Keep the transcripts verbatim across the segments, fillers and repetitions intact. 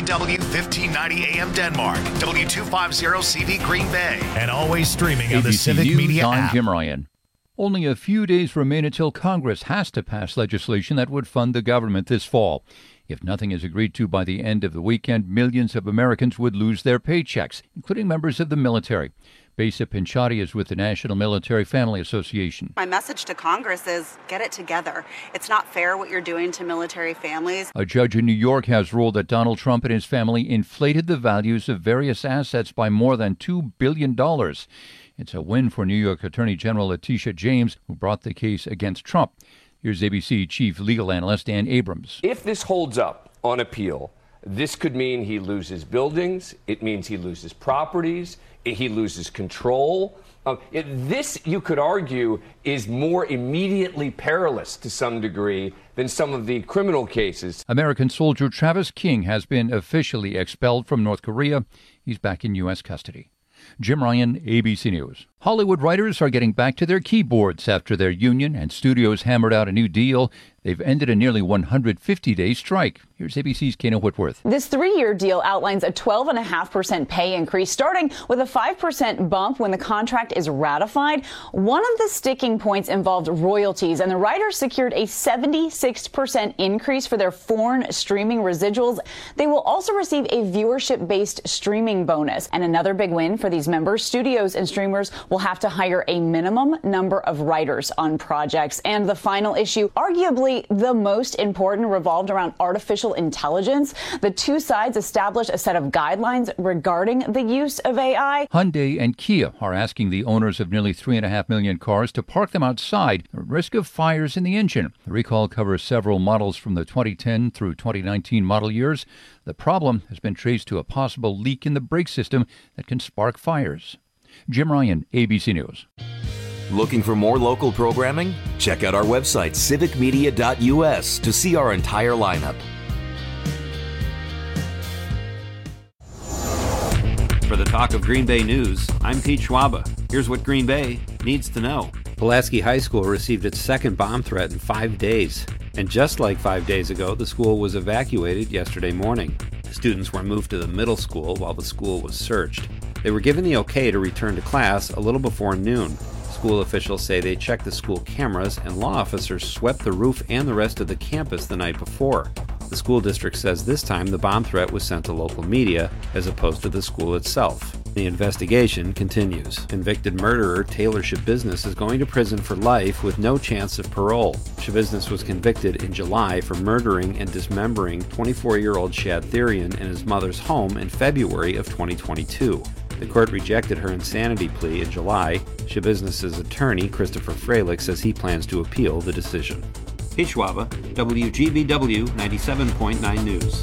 W fifteen ninety A M Denmark, W two fifty C V Green Bay, and always streaming on the A B C Civic News, Media I'm app. Jim Ryan. Only a few days remain until Congress has to pass legislation that would fund the government this fall. If nothing is agreed to by the end of the weekend, millions of Americans would lose their paychecks, including members of the military. Besa Pinchatti is with the National Military Family Association. My message to Congress is get it together. It's not fair what you're doing to military families. A judge in New York has ruled that Donald Trump and his family inflated the values of various assets by more than two billion dollars. It's a win for New York Attorney General Letitia James, who brought the case against Trump. Here's A B C Chief Legal Analyst Dan Abrams. If this holds up on appeal, this could mean he loses buildings. It means he loses properties. He loses control. Uh, it, this, you could argue, is more immediately perilous to some degree than some of the criminal cases. American soldier Travis King has been officially expelled from North Korea. He's back in U S custody. Jim Ryan, A B C News. Hollywood writers are getting back to their keyboards after their union and studios hammered out a new deal. They've ended a nearly one hundred fifty day strike. Here's A B C's Kana Whitworth. This three-year deal outlines a twelve point five percent pay increase, starting with a five percent bump when the contract is ratified. One of the sticking points involved royalties, and the writers secured a seventy-six percent increase for their foreign streaming residuals. They will also receive a viewership-based streaming bonus. And another big win for these members, studios and streamers will have to hire a minimum number of writers on projects. And the final issue, arguably the most important, revolved around artificial intelligence. The two sides established a set of guidelines regarding the use of A I. Hyundai and Kia are asking the owners of nearly three and a half million cars to park them outside at risk of fires in the engine. The recall covers several models from the twenty ten through twenty nineteen model years. The problem has been traced to a possible leak in the brake system that can spark fires. Jim Ryan, A B C News. Looking for more local programming? Check out our website, civic media dot u s, to see our entire lineup. For the Talk of Green Bay News, I'm Pete Schwaba. Here's what Green Bay needs to know. Pulaski High School received its second bomb threat in five days. And just like five days ago, the school was evacuated yesterday morning. Students were moved to the middle school while the school was searched. They were given the okay to return to class a little before noon. School officials say they checked the school cameras, and law officers swept the roof and the rest of the campus the night before. The school district says this time the bomb threat was sent to local media as opposed to the school itself. The investigation continues. Convicted murderer Taylor Schabusiness is going to prison for life with no chance of parole. Schabusiness was convicted in July for murdering and dismembering twenty-four-year-old Shad Therian in his mother's home in February of twenty twenty-two. The court rejected her insanity plea in July. Schabusiness's attorney, Christopher Freilich, says he plans to appeal the decision. Pete Schwaba, W G B W ninety-seven point nine News.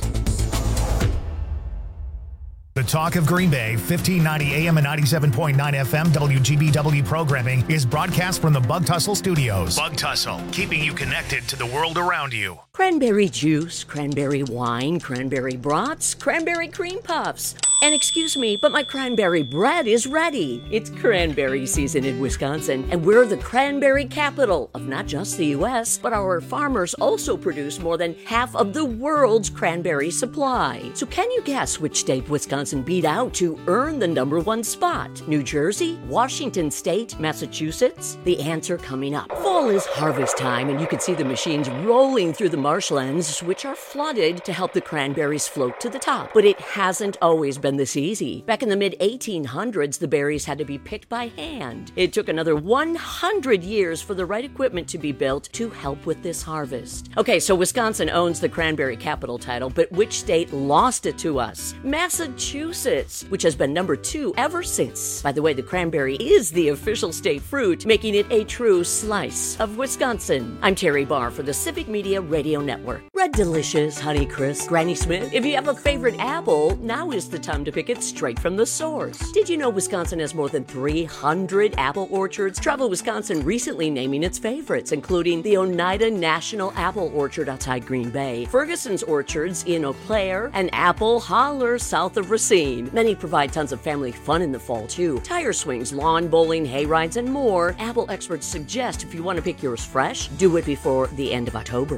The Talk of Green Bay, fifteen ninety A M and ninety-seven point nine F M W G B W programming is broadcast from the Bug Tussle Studios. Bug Tussle, keeping you connected to the world around you. Cranberry juice, cranberry wine, cranberry brats, cranberry cream puffs. And excuse me, but my cranberry bread is ready. It's cranberry season in Wisconsin, and we're the cranberry capital of not just the U S, but our farmers also produce more than half of the world's cranberry supply. So can you guess which state Wisconsin beat out to earn the number one spot? New Jersey, Washington State, Massachusetts? The answer coming up. Fall is harvest time, and you can see the machines rolling through the marshlands, which are flooded to help the cranberries float to the top. But it hasn't always been this easy. Back in the mid eighteen hundreds, the berries had to be picked by hand. It took another one hundred years for the right equipment to be built to help with this harvest. Okay, so Wisconsin owns the cranberry capital title, but which state lost it to us? Massachusetts, which has been number two ever since. By the way, the cranberry is the official state fruit, making it a true slice of Wisconsin. I'm Terry Barr for the Civic Media Radio Network. Red Delicious, Honey Crisp, Granny Smith. If you have a favorite apple, now is the time to pick it straight from the source. Did you know Wisconsin has more than three hundred apple orchards? Travel Wisconsin recently naming its favorites, including the Oneida National Apple Orchard outside Green Bay, Ferguson's Orchards in Eau Claire, and Apple Holler south of Racine. Many provide tons of family fun in the fall, too. Tire swings, lawn bowling, hay rides, and more. Apple experts suggest if you want to pick yours fresh, do it before the end of October. For Civic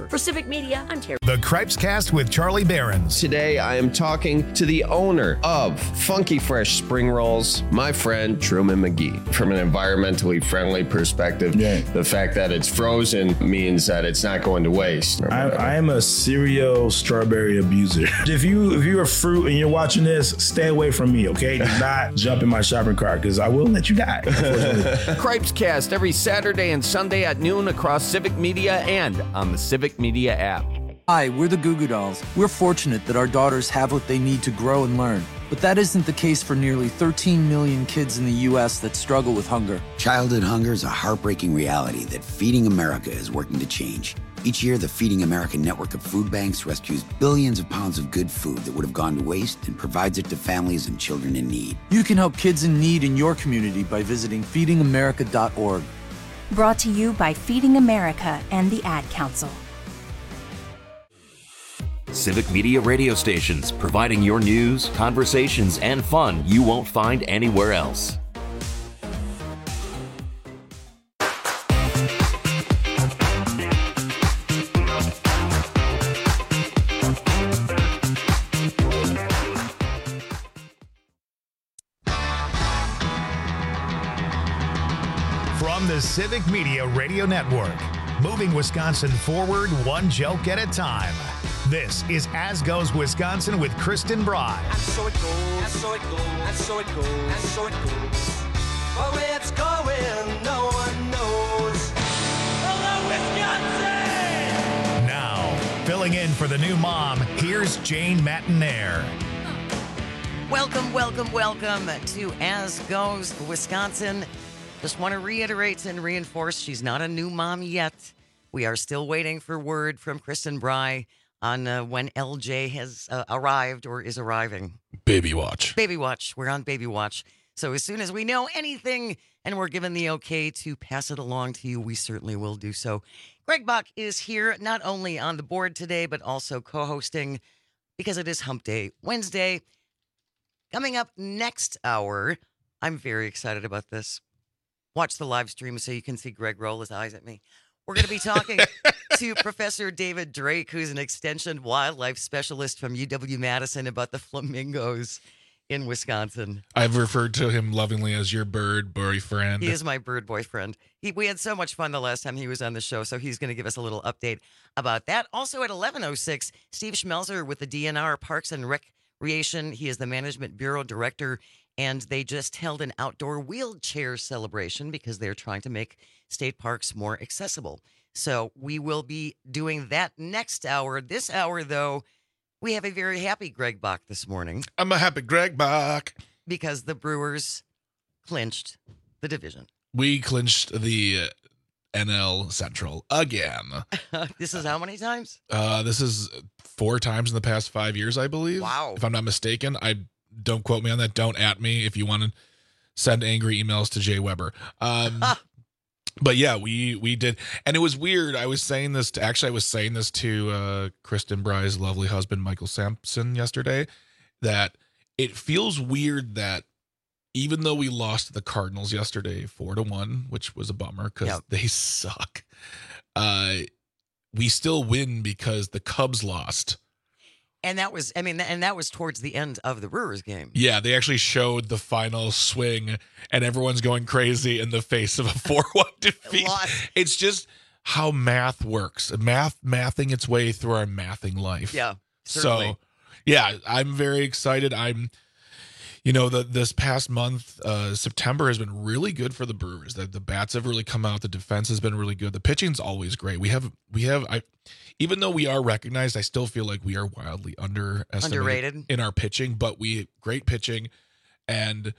Civic Media, Ontario. The Cripes Cast with Charlie Behrens. Today, I am talking to the owner of Funky Fresh Spring Rolls, my friend Truman McGee. From an environmentally friendly perspective, yeah. the fact that it's frozen means that it's not going to waste. I, I am a serial strawberry abuser. If you if you're a fruit and you're watching this, stay away from me, okay? Do not jump in my shopping cart because I will let you die. Cripes Cast every Saturday and Sunday at noon across Civic Media and on the Civic Media app. Hi, we're the Goo Goo Dolls. We're fortunate that our daughters have what they need to grow and learn. But that isn't the case for nearly thirteen million kids in the U S that struggle with hunger. Childhood hunger is a heartbreaking reality that Feeding America is working to change. Each year, the Feeding America network of food banks rescues billions of pounds of good food that would have gone to waste and provides it to families and children in need. You can help kids in need in your community by visiting feeding america dot org. Brought to you by Feeding America and the Ad Council. Civic Media radio stations, providing your news, conversations, and fun you won't find anywhere else. From the Civic Media Radio Network, moving Wisconsin forward one joke at a time. This is As Goes Wisconsin with Kristen Bry. And so it goes, and so it goes, and so it goes, and so it goes. Where it's going, no one knows. Hello, Wisconsin! Now, filling in for the new mom, here's Jane Matinaire. Welcome, welcome, welcome to As Goes Wisconsin. Just want to reiterate and reinforce she's not a new mom yet. We are still waiting for word from Kristen Bry on uh, when L J has uh, arrived or is arriving. Baby watch. Baby watch. We're on baby watch. So as soon as we know anything and we're given the okay to pass it along to you, we certainly will do so. Greg Bach is here, not only on the board today, but also co-hosting because it is Hump Day Wednesday. Coming up next hour, I'm very excited about this. Watch the live stream so you can see Greg roll his eyes at me. We're going to be talking to Professor David Drake, who's an extension wildlife specialist from U W-Madison, about the flamingos in Wisconsin. I've referred to him lovingly as your bird boyfriend. He is my bird boyfriend. He, we had so much fun the last time he was on the show, so he's going to give us a little update about that. Also at eleven oh six, Steve Schmelzer with the D N R Parks and Recreation. He is the Management Bureau Director, and they just held an outdoor wheelchair celebration because they're trying to make state parks more accessible. So we will be doing that next hour. This hour, though, we have a very happy Greg Bach this morning. I'm a happy Greg Bach. Because the Brewers clinched the division. We clinched the N L Central again. This is how many times? Uh, this is four times in the past five years, I believe. Wow. If I'm not mistaken. I don't quote me on that. Don't at me if you want to send angry emails to Jay Weber. Um, but yeah, we we did. And it was weird. I was saying this to, actually, I was saying this to uh, Kristen Bry's lovely husband, Michael Sampson, yesterday, that it feels weird that even though we lost to the Cardinals yesterday, four to one, which was a bummer because yep. they suck, uh, we still win because the Cubs lost. And that was, I mean, and that was towards the end of the Brewers game. Yeah, they actually showed the final swing, and everyone's going crazy in the face of a four one defeat. Lost. It's just how math works. Math mathing its way through our mathing life. Yeah, certainly. So, yeah, I'm very excited. I'm, you know, the this past month, uh, September has been really good for the Brewers. The, the bats have really come out. The defense has been really good. The pitching's always great. We have, we have, I. Even though we are recognized, I still feel like we are wildly underestimated underrated in our pitching, but we great pitching. And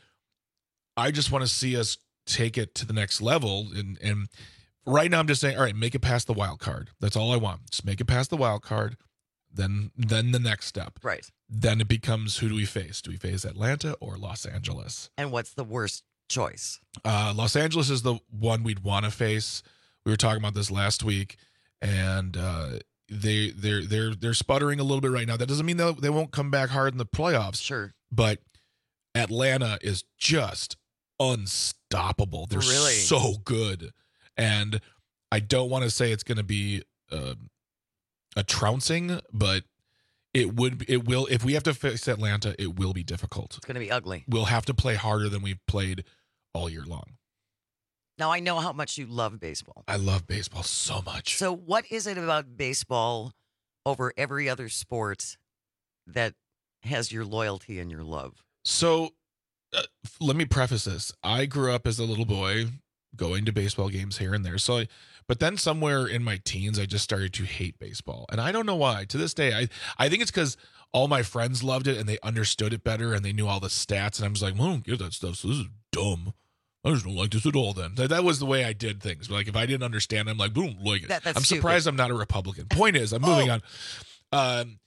I just want to see us take it to the next level. And, and right now I'm just saying, all right, make it past the wild card. That's all I want. Just make it past the wild card. Then, then the next step. Right. Then it becomes, who do we face? Do we face Atlanta or Los Angeles? And what's the worst choice? Uh, Los Angeles is the one we'd want to face. We were talking about this last week. And uh, they they're they're they're sputtering a little bit right now. That doesn't mean they they won't come back hard in the playoffs. Sure, but Atlanta is just unstoppable. They're really so good, and I don't want to say it's going to be uh, a trouncing, but it would it will if we have to face Atlanta, it will be difficult. It's going to be ugly. We'll have to play harder than we've played all year long. Now, I know how much you love baseball. I love baseball so much. So what is it about baseball over every other sport that has your loyalty and your love? So uh, let me preface this. I grew up as a little boy going to baseball games here and there. So, I, but then somewhere in my teens, I just started to hate baseball. And I don't know why. To this day, I, I think it's because all my friends loved it and they understood it better and they knew all the stats. And I was like, well, I don't get that stuff. So this is dumb. I just don't like this at all then. That, that was the way I did things. Like, if I didn't understand, I'm like, boom, like it. That, that's I'm stupid. surprised I'm not a Republican. Point is, I'm moving Oh. on. Um,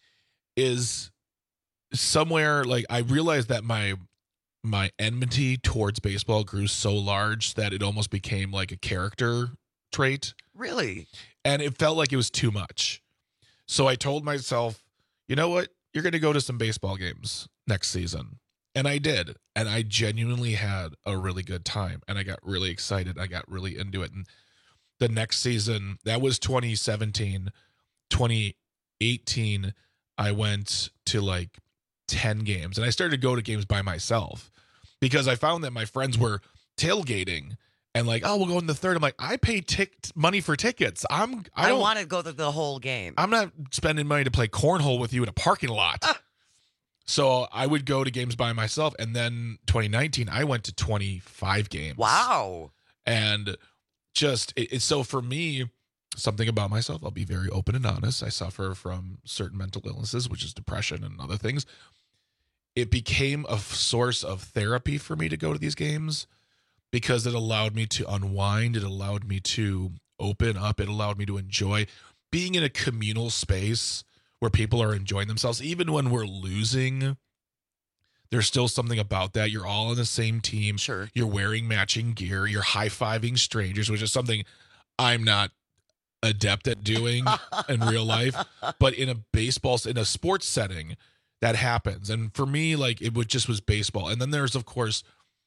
is somewhere, like, I realized that my my enmity towards baseball grew so large that it almost became like a character trait. Really? And it felt like it was too much. So I told myself, you know what? You're going to go to some baseball games next season. And I did. And I genuinely had a really good time. And I got really excited. I got really into it. And the next season, that was twenty seventeen, twenty eighteen, I went to like ten games. And I started to go to games by myself because I found that my friends were tailgating and like, oh, we'll go in the third. I'm like, I pay tic- money for tickets. I'm, I I, don't want to go to the whole game. I'm not spending money to play cornhole with you in a parking lot. Ah. So I would go to games by myself. And then twenty nineteen, I went to twenty-five games. Wow. And just, it, it's so for me, something about myself, I'll be very open and honest. I suffer from certain mental illnesses, which is depression and other things. It became a f- source of therapy for me to go to these games because it allowed me to unwind. It allowed me to open up. It allowed me to enjoy being in a communal space where people are enjoying themselves. Even when we're losing, there's still something about that. You're all on the same team. Sure. You're wearing matching gear. You're high-fiving strangers, which is something I'm not adept at doing in real life. But in a baseball, in a sports setting, that happens. And for me, like, it would just was baseball. And then there's, of course,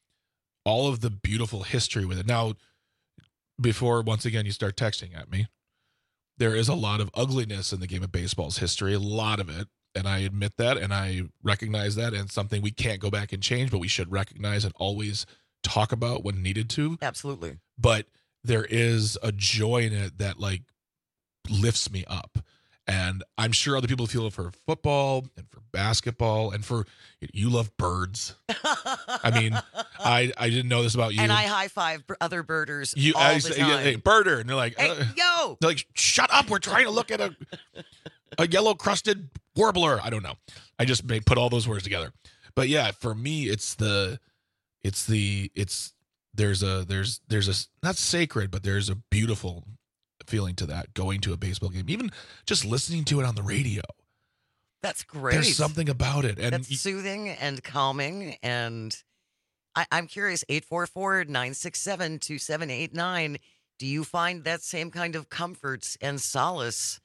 all of the beautiful history with it. Now, before, once again, you start texting at me, there is a lot of ugliness in the game of baseball's history, a lot of it. And I admit that, and I recognize that, and something we can't go back and change, but we should recognize and always talk about when needed to. Absolutely. But there is a joy in it that, like, lifts me up. And I'm sure other people feel it for football and for basketball and for, you love birds. I mean, I I didn't know this about you. And I high five other birders You all I the say, time. yeah, hey, birder, and they're like, Hey, uh, yo! they're like, shut up! We're trying to look at a a yellow crusted warbler. I don't know. I just may put all those words together. But yeah, for me, it's the, it's the, it's there's a there's there's a not sacred, but there's a beautiful feeling to that, going to a baseball game, even just listening to it on the radio. That's great. There's something about it. And That's y- soothing and calming. And I, I'm curious, eight four four, nine six seven, two seven eight nine. Do you find that same kind of comfort and solace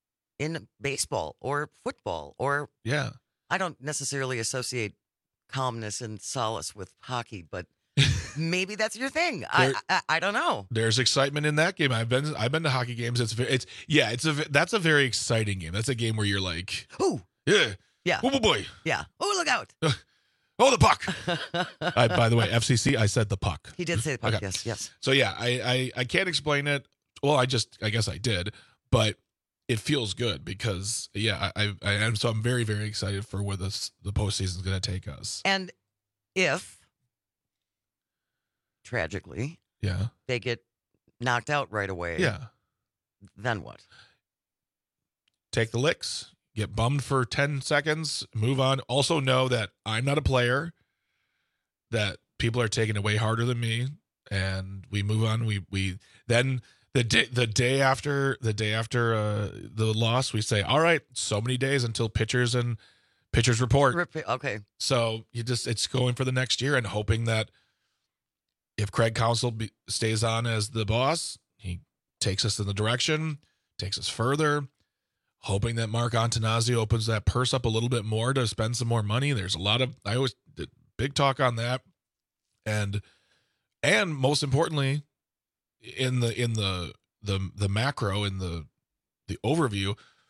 in baseball or football? Or yeah, I don't necessarily associate calmness and solace with hockey, but maybe that's your thing. I, There- I I don't know. there's excitement in that game. I've been I've been to hockey games. It's ve- it's yeah, it's a ve- that's a very exciting game. That's a game where you're like, ooh, yeah, yeah, oh boy, yeah. Oh, look out! oh the puck. I, by the way, F C C, I said the puck. He did say the puck. Okay. Yes, yes. So yeah, I, I I can't explain it. Well, I just I guess I did, but it feels good because yeah, I I, I am so I'm very very excited for where this the postseason is going to take us. And if tragically, Yeah, they get knocked out right away, yeah. then what? Take the licks, get bummed for ten seconds, move on. Also know that I'm not a player, that people are taking it way harder than me, and we move on. We we then the day the day after the day after uh, the loss, we say, all right, so many days until pitchers and pitchers report. Rip- Okay. So you just it's going for the next year and hoping that if Craig Counsell be, stays on as the boss, he takes us in the direction, takes us further. Hoping that Mark Antanazio opens that purse up a little bit more to spend some more money. There's a lot of I always did big talk on that, and and most importantly, in the in the the the macro in the the overview,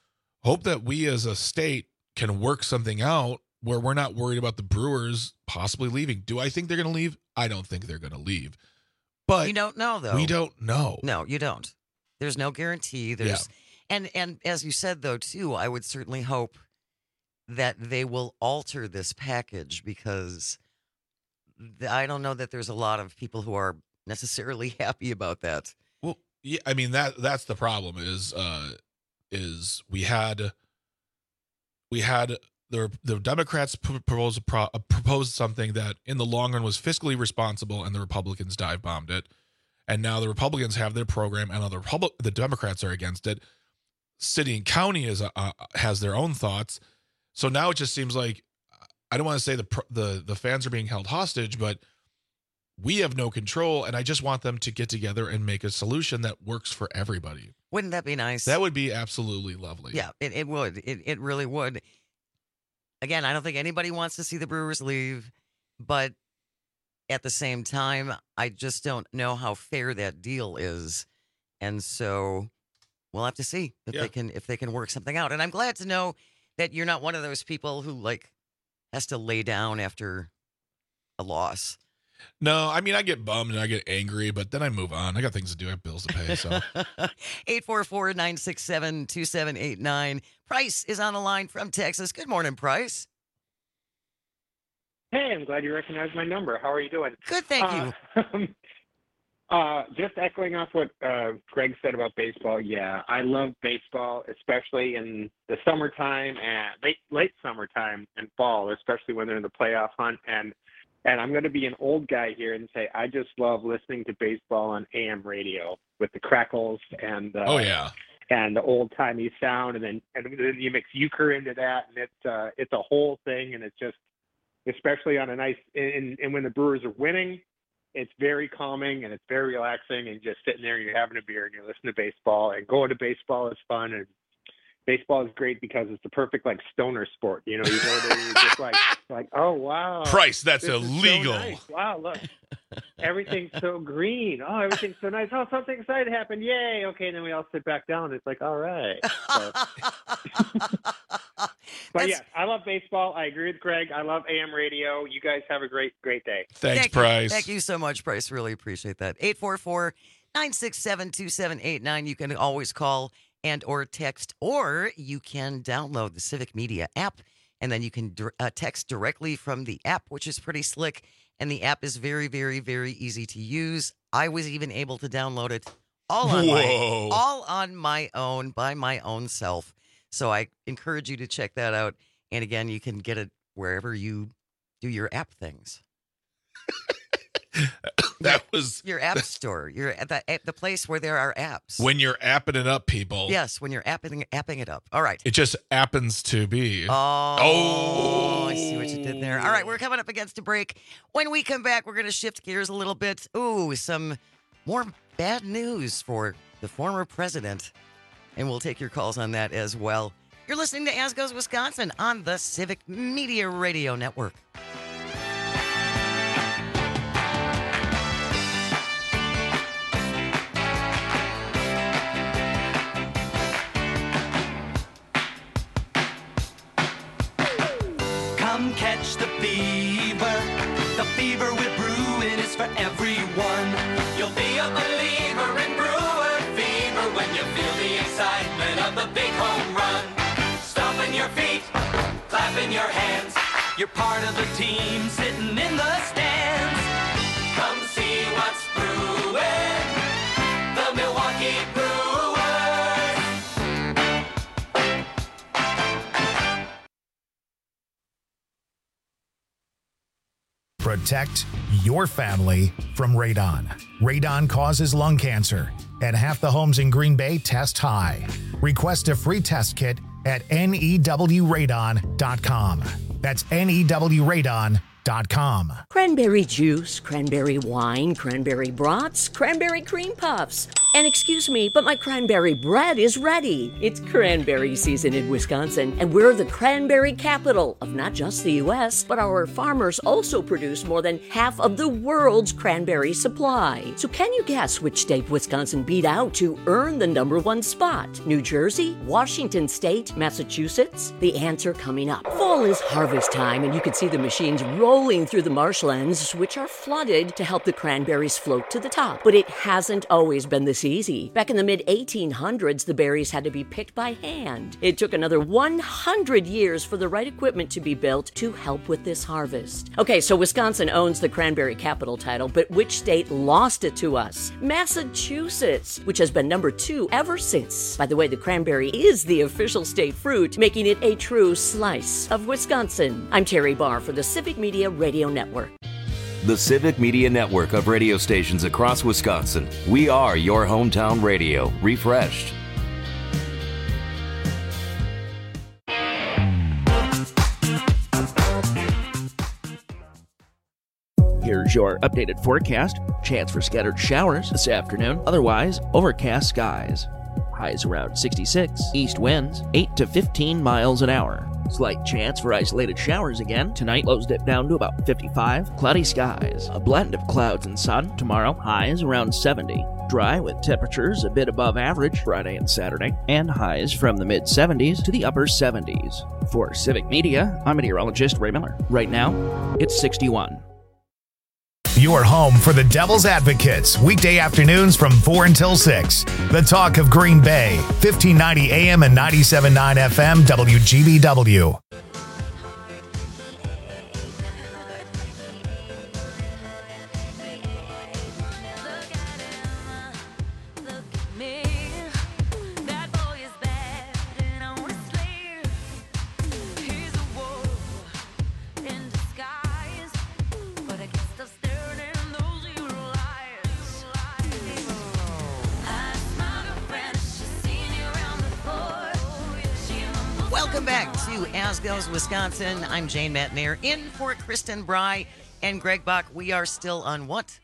hope that we as a state can work something out where we're not worried about the Brewers possibly leaving. Do I think they're going to leave? I don't think they're going to leave. But you don't know, though. We don't know. No, you don't. There's no guarantee. There's Yeah. and and as you said, though, too, I would certainly hope that they will alter this package, because th- I don't know that there's a lot of people who are necessarily happy about that. Well, yeah, I mean that that's the problem is uh, is we had we had the the Democrats p- proposed a pro- uh, proposed something that in the long run was fiscally responsible, and the Republicans dive bombed it, and now the Republicans have their program, and the Republic the Democrats are against it. City and county is uh, has their own thoughts, so now it just seems like I don't want to say the pr- the the fans are being held hostage, but we have no control, and I just want them to get together and make a solution that works for everybody. Wouldn't that be nice? That would be absolutely lovely. Yeah, it, it would. It it really would. Again, I don't think anybody wants to see the Brewers leave, but at the same time, I just don't know how fair that deal is, and so we'll have to see if Yeah. they can if they can work something out. And I'm glad to know that you're not one of those people who like has to lay down after a loss. No, I mean, I get bummed and I get angry, but then I move on. I got things to do. I have bills to pay. So eight four four, nine six seven, two seven eight nine. Price is on the line from Texas. Good morning, Price. Hey, I'm glad you recognized my number. How are you doing? Good, thank you. Uh, uh, just echoing off what uh, Greg said about baseball. Yeah, I love baseball, especially in the summertime and late, late summertime and fall, especially when they're in the playoff hunt. And And I'm going to be an old guy here and say I just love listening to baseball on A M radio with the crackles and uh, oh yeah, and the old timey sound, and then and then you mix euchre into that, and it's uh, it's a whole thing, and it's just especially on a nice and, and when the Brewers are winning, it's very calming and it's very relaxing, and just sitting there and you're having a beer and you're listening to baseball, and going to baseball is fun, and baseball is great because it's the perfect like stoner sport. You know, you go there and you're just like, like, oh wow, Price, that's this is so illegal. nice. Wow, look, everything's so green. Oh, everything's so nice. Oh, something exciting happened. Yay. Okay, and then we all sit back down. It's like, all right. So. But yeah, I love baseball. I agree with Greg. I love A M radio. You guys have a great, great day. Thanks, Thank you. Price. Thank you so much, Price. Really appreciate that. eight four four, nine six seven, two seven eight nine. You can always call and or text, or you can download the Civic Media app, and then you can uh, text directly from the app, which is pretty slick. And the app is very, very, very easy to use. I was even able to download it all on my, Whoa. all on my own by my own self. So I encourage you to check that out. And again, you can get it wherever you do your app things. That was your app store. You're at the at the place where there are apps. when you're apping it up, people. Yes, when you're apping apping it up. All right. It just happens to be. Oh, Oh. I see what you did there. All right, we're coming up against a break. When we come back, we're going to shift gears a little bit. Ooh, some more bad news for the former president. And we'll take your calls on that as well. You're listening to As Goes Wisconsin on the Civic Media Radio Network. Come catch the fever. The fever with brewing is for everyone. You'll be a believer in brewer fever when you feel the excitement of the big home run. Stomping your feet, clapping your hands. You're part of the team sitting in the stands. Come see what's brewing. The Milwaukee Brewers. Protect your family from radon. Radon causes lung cancer, and half the homes in Green Bay test high. Request a free test kit at N E W radon dot com. That's N E W radon dot com. Cranberry juice, cranberry wine, cranberry brats, cranberry cream puffs. And excuse me, but my cranberry bread is ready. It's cranberry season in Wisconsin, and we're the cranberry capital of not just the U S, but our farmers also produce more than half of the world's cranberry supply. So can you guess which state Wisconsin beat out to earn the number one spot? New Jersey, Washington State, Massachusetts? The answer coming up. Fall is harvest time, and you can see the machines rolling through the marshlands, which are flooded to help the cranberries float to the top. But it hasn't always been this easy. Back in the mid eighteen hundreds, the berries had to be picked by hand. It took another one hundred years for the right equipment to be built to help with this harvest. Okay, so Wisconsin owns the cranberry capital title, but which state lost it to us? Massachusetts, which has been number two ever since. By the way, the cranberry is the official state fruit, making it a true slice of Wisconsin. I'm Terry Barr for the Civic Media Radio Network. The Civic Media Network of radio stations across Wisconsin. We are your hometown radio, refreshed. Here's your updated forecast. Chance for scattered showers this afternoon. Otherwise, overcast skies. Highs around sixty-six. East winds eight to fifteen miles an hour. Slight chance for isolated showers again. Tonight, lows dip down to about fifty-five. Cloudy skies. A blend of clouds and sun. Tomorrow, highs around seventy. Dry with temperatures a bit above average Friday and Saturday. And highs from the mid seventies to the upper seventies. For Civic Media, I'm meteorologist Ray Miller. Right now, it's sixty-one. Your home for the Devil's Advocates, weekday afternoons from four until six. The Talk of Green Bay, fifteen ninety A M and ninety-seven point nine F M, W G B W. Welcome back to As Goes Wisconsin. I'm Jane Matnair in for Kristen Bry and Greg Bach. We are still on what?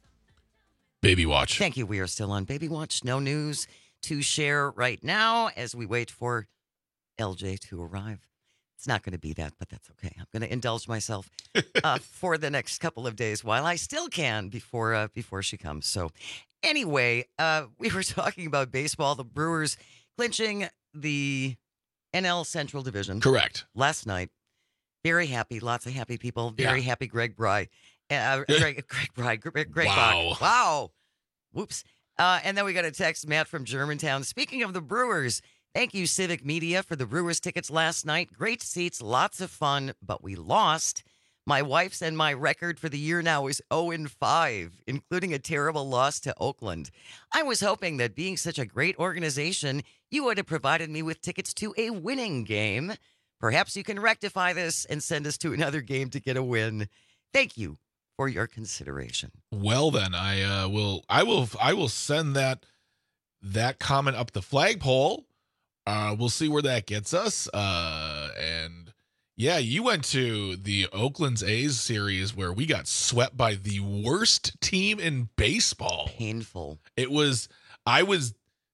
Baby Watch. Thank you. We are still on Baby Watch. No news to share right now as we wait for L J to arrive. It's not going to be that, but that's okay. I'm going to indulge myself uh, for the next couple of days while I still can before uh, before she comes. So anyway, uh, we were talking about baseball. The Brewers clinching the N L Central Division. Correct. Last night. Very happy. Lots of happy people. Very Yeah. happy Greg Bry. Uh, Greg, Greg Bry. Greg, Greg Wow. Bach. Wow. Whoops. Uh, and then we got a text, Matt from Germantown. Speaking of the Brewers, thank you, Civic Media, for the Brewers tickets last night. Great seats, lots of fun, but we lost. My wife's and my record for the year now is oh and five, including a terrible loss to Oakland. I was hoping that being such a great organization, you would have provided me with tickets to a winning game. Perhaps you can rectify this and send us to another game to get a win. Thank you for your consideration. Well, then I uh, will. I will. I will send that that comment up the flagpole. Uh, we'll see where that gets us. Uh, and yeah, you went to the Oakland's A's series where we got swept by the worst team in baseball. Painful. It was. I was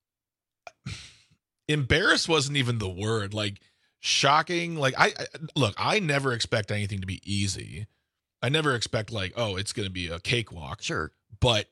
embarrassed. Wasn't even the word. Like shocking. Like I, I look. I never expect anything to be easy. I never expect like, oh, it's going to be a cakewalk. Sure. But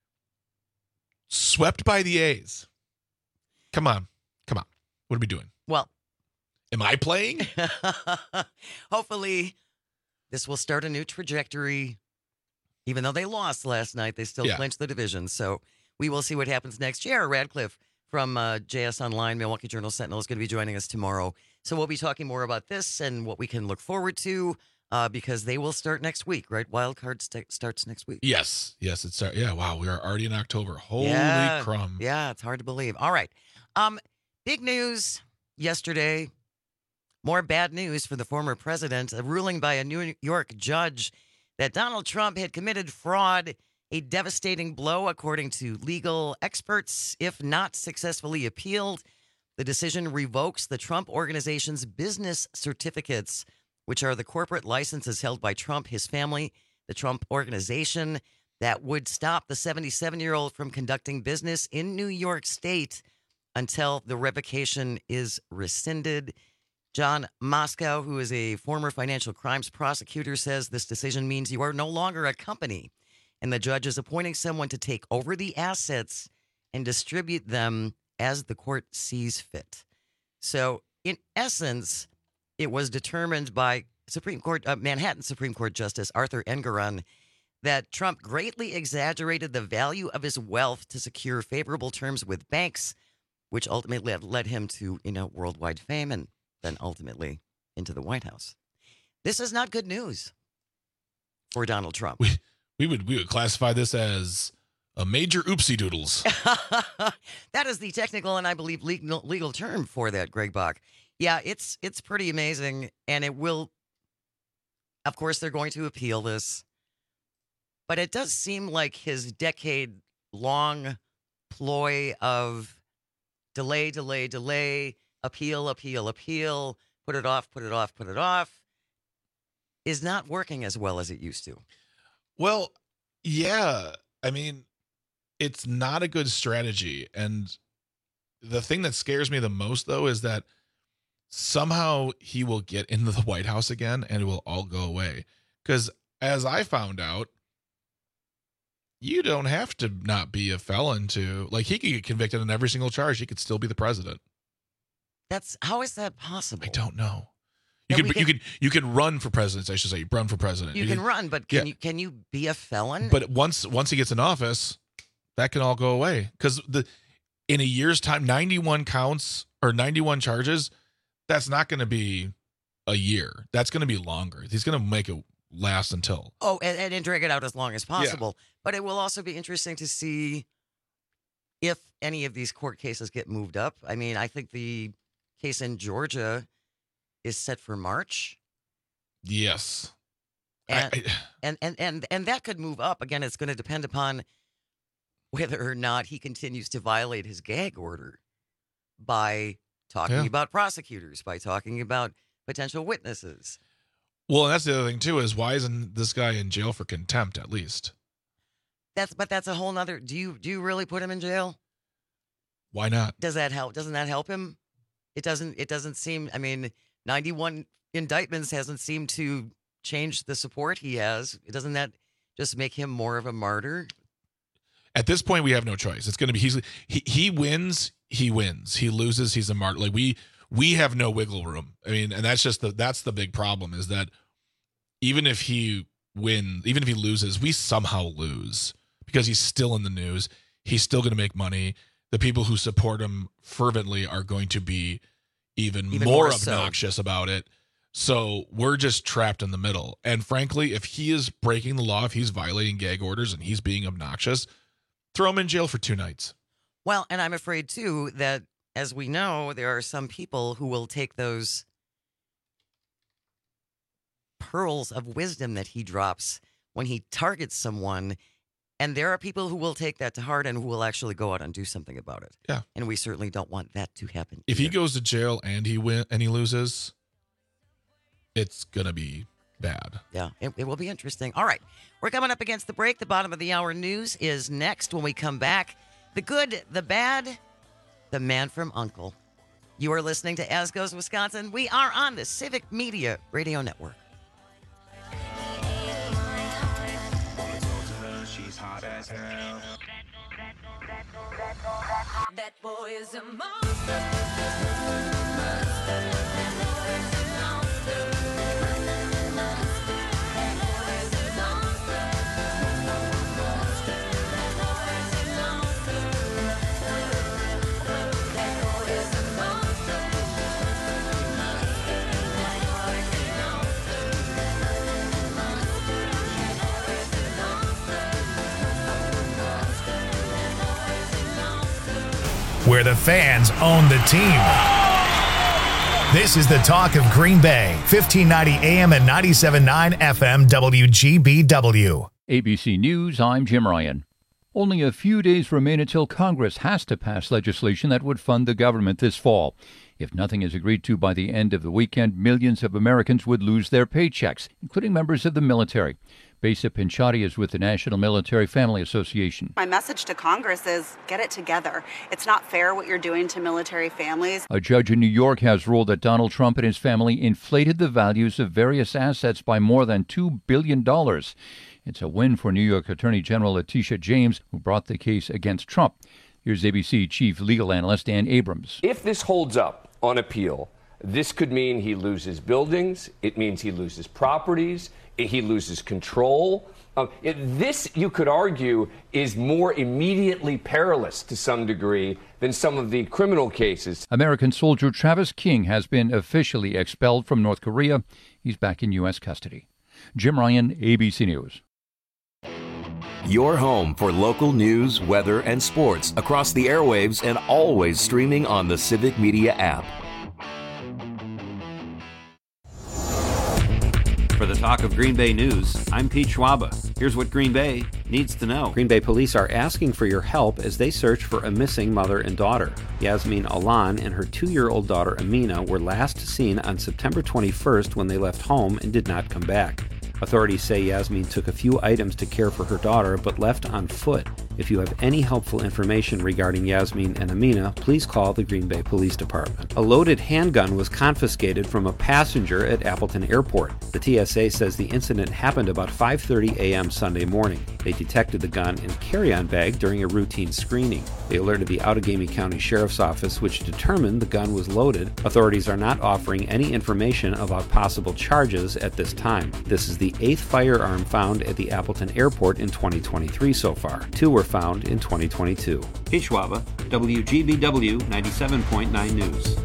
swept by the A's. Come on. Come on. What are we doing? Well, am I playing? Hopefully this will start a new trajectory. Even though they lost last night, they still Yeah. clinched the division. So we will see what happens next. J R Radcliffe from uh, J S Online, Milwaukee Journal Sentinel, is going to be joining us tomorrow. So we'll be talking more about this and what we can look forward to. Uh, because they will start next week, right? Wild card st- starts next week. Yes. Yes. It's uh, yeah. Wow. We are already in October. Holy yeah. crumb. Yeah, it's hard to believe. All right. Um, big news yesterday. More bad news for the former president. A ruling by a New York judge that Donald Trump had committed fraud, a devastating blow, according to legal experts. If not successfully appealed, the decision revokes the Trump Organization's business certificates, which are the corporate licenses held by Trump, his family, the Trump Organization. that would stop the seventy-seven-year-old from conducting business in New York State until the revocation is rescinded. John Moscow, who is a former financial crimes prosecutor, says this decision means you are no longer a company, and the judge is appointing someone to take over the assets and distribute them as the court sees fit. So, in essence, it was determined by Supreme Court, uh, Manhattan Supreme Court Justice Arthur Engoron that Trump greatly exaggerated the value of his wealth to secure favorable terms with banks, which ultimately led him to, you know, worldwide fame and then ultimately into the White House. This is not good news for Donald Trump. We we would we would classify this as a major oopsie doodles. That is the technical and I believe legal legal term for that, Greg Bach. Yeah, it's it's pretty amazing, and it will. Of course, they're going to appeal this. But it does seem like his decade-long ploy of delay, delay, delay, appeal, appeal, appeal, put it off, put it off, put it off, is not working as well as it used to. Well, yeah. I mean, it's not a good strategy. And the thing that scares me the most, though, is that somehow he will get into the White House again and it will all go away. Because as I found out, you don't have to not be a felon to, like, he could get convicted on every single charge. He could still be the president. That's how is that possible? I don't know. You could, you could, you could run for president. I should say, run for president. You, you can could, run, but can yeah. you can you be a felon? But once once he gets in office, that can all go away. Because the in a year's time, ninety-one counts or ninety-one charges, that's not going to be a year. That's going to be longer. He's going to make it last until. Oh, and, and drag it out as long as possible. Yeah. But it will also be interesting to see if any of these court cases get moved up. I mean, I think the case in Georgia is set for March. Yes. And, I, I, and, and, and, and that could move up. Again, it's going to depend upon whether or not he continues to violate his gag order by talking yeah. about prosecutors, by talking about potential witnesses. Well, and that's the other thing, too, is why isn't this guy in jail for contempt, at least? That's, but that's a whole nother, do you, do you really put him in jail? Why not? Does that help? Doesn't that help him? It doesn't, it doesn't seem, I mean, ninety-one indictments hasn't seemed to change the support he has. Doesn't that just make him more of a martyr? At this point, we have no choice. It's going to be, he's, he, he wins, he wins. He loses, he's a martyr. Like, we, we have no wiggle room. I mean, and that's just the, that's the big problem, is that even if he wins, even if he loses, we somehow lose because he's still in the news. He's still going to make money. The people who support him fervently are going to be even, even more, more obnoxious so. about it. So we're just trapped in the middle. And frankly, if he is breaking the law, if he's violating gag orders and he's being obnoxious, throw him in jail for two nights. Well, and I'm afraid, too, that as we know, there are some people who will take those pearls of wisdom that he drops when he targets someone. And there are people who will take that to heart and who will actually go out and do something about it. Yeah. And we certainly don't want that to happen. If either. he goes to jail and he win and he loses, it's going to be bad. Yeah, it, it will be interesting. All right. We're coming up against the break. The bottom of the hour news is next when we come back. The good, the bad, the man from U N C L E. You are listening to As Goes Wisconsin. We are on the Civic Media Radio Network. That boy is a monster. Where the fans own the team. This is the talk of Green Bay, fifteen ninety A M and ninety-seven point nine F M W G B W. A B C News, I'm Jim Ryan. Only a few days remain until Congress has to pass legislation that would fund the government this fall. If nothing is agreed to by the end of the weekend, millions of Americans would lose their paychecks, including members of the military. Besa Pinchatti is with the National Military Family Association. My message to Congress is get it together. It's not fair what you're doing to military families. A judge in New York has ruled that Donald Trump and his family inflated the values of various assets by more than two billion dollars. It's a win for New York Attorney General Letitia James, who brought the case against Trump. Here's A B C Chief Legal Analyst Dan Abrams. If this holds up on appeal, this could mean he loses buildings. It means he loses properties. He loses control. Um, it, this, you could argue, is more immediately perilous to some degree than some of the criminal cases. American soldier Travis King has been officially expelled from North Korea. He's back in U S custody. Jim Ryan, A B C News. Your home for local news, weather, and sports across the airwaves and always streaming on the Civic Media app. For the talk of Green Bay news, I'm Pete Schwaba. Here's what Green Bay needs to know. Green Bay police are asking for your help as they search for a missing mother and daughter. Yasmin Alan and her two-year-old daughter Amina were last seen on September twenty-first when they left home and did not come back. Authorities say Yasmin took a few items to care for her daughter but left on foot. If you have any helpful information regarding Yasmin and Amina, please call the Green Bay Police Department. A loaded handgun was confiscated from a passenger at Appleton Airport. The T S A says the incident happened about five thirty a.m. Sunday morning. They detected the gun in a carry-on bag during a routine screening. They alerted the Outagamie County Sheriff's Office, which determined the gun was loaded. Authorities are not offering any information about possible charges at this time. This is the eighth firearm found at the Appleton Airport in twenty twenty-three so far. Two were found in twenty twenty-two. Pete Schwaba, W G B W ninety-seven point nine News.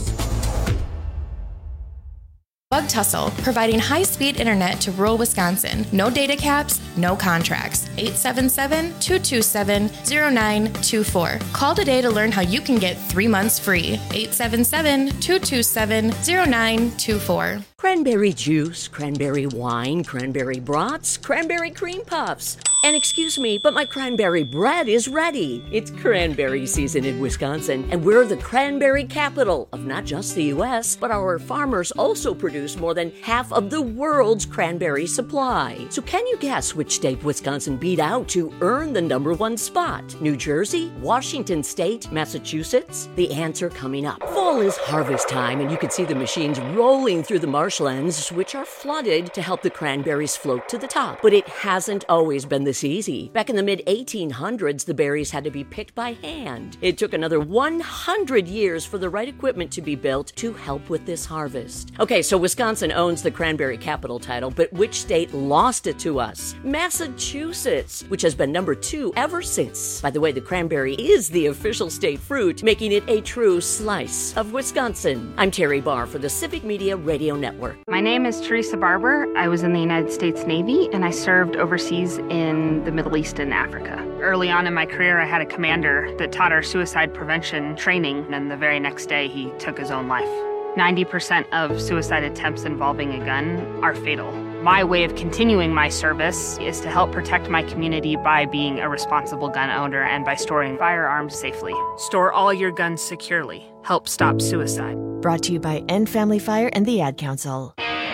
Bug Tussle, providing high-speed internet to rural Wisconsin. No data caps, no contracts. eight seven seven, two two seven, zero nine two four. Call today to learn how you can get three months free. eight seven seven, two two seven, zero nine two four. Cranberry juice, cranberry wine, cranberry brats, cranberry cream puffs. And excuse me, but my cranberry bread is ready. It's cranberry season in Wisconsin, and we're the cranberry capital of not just the U S, but our farmers also produce more than half of the world's cranberry supply. So can you guess which state Wisconsin beat out to earn the number one spot? New Jersey, Washington State, Massachusetts? The answer coming up. Fall is harvest time, and you can see the machines rolling through the marshlands, which are flooded to help the cranberries float to the top. But it hasn't always been this easy. Back in the mid eighteen hundreds, the berries had to be picked by hand. It took another one hundred years for the right equipment to be built to help with this harvest. Okay, so Wisconsin owns the cranberry capital title, but which state lost it to us? Massachusetts, which has been number two ever since. By the way, the cranberry is the official state fruit, making it a true slice of Wisconsin. I'm Terry Barr for the Civic Media Radio Network. My name is Teresa Barber. I was in the United States Navy, and I served overseas in the Middle East and Africa. Early on in my career, I had a commander that taught our suicide prevention training, and the very next day, he took his own life. ninety percent of suicide attempts involving a gun are fatal. My way of continuing my service is to help protect my community by being a responsible gun owner and by storing firearms safely. Store all your guns securely. Help stop suicide. Brought to you by End Family Fire and the Ad Council.